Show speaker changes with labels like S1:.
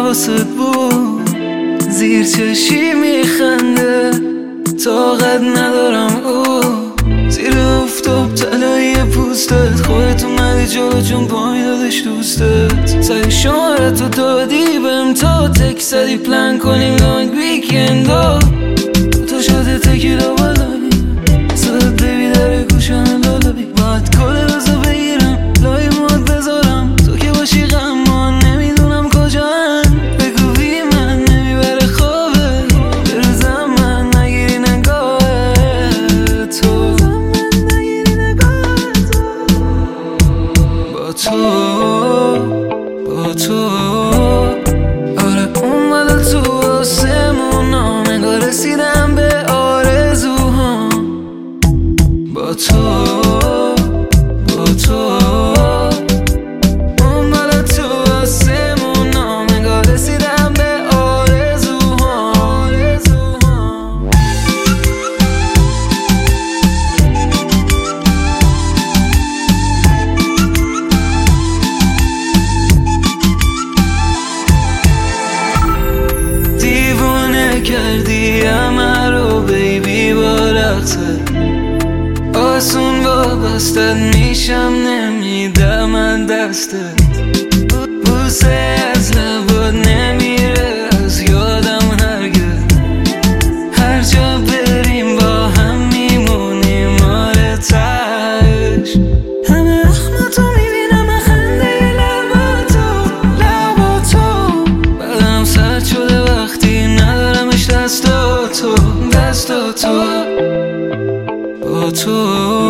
S1: حواست بود زیر چشی میخنده طاقت ندارم او زیر افتاب تلایی پوستت خودت اومدی جلو چون پای دادش دوستت سعی شماره تو دادی بهم تا تک زدی پلن کنیم لانگ ویکندا تو شده تکیلا بالایی صدت بیبی داره گوشم لالایی باید کل روزو بگیرم لای ماد بذارم تو که باشی غمان نمیدونم کجا هم بگو بی من نمیبره خوابه بروزم من نگیری نگاه تو با تو آره اومده تو آسمونا نگاه رسیدم به آرزوها با تو اومده تو آسمونا نگاه رسیدم به آرزوها دیوونه کردی همه رو بیبی با رقصت آسون وابستت میشم نمیدم من دستت بوسه از لبات نمیره از یادم هرگز هر جا بریم با هم میمونیم آره تش همه اخماتو میبینم خنده لباتو بدنم سرد شده وقتی ندارمش دستاتو با تو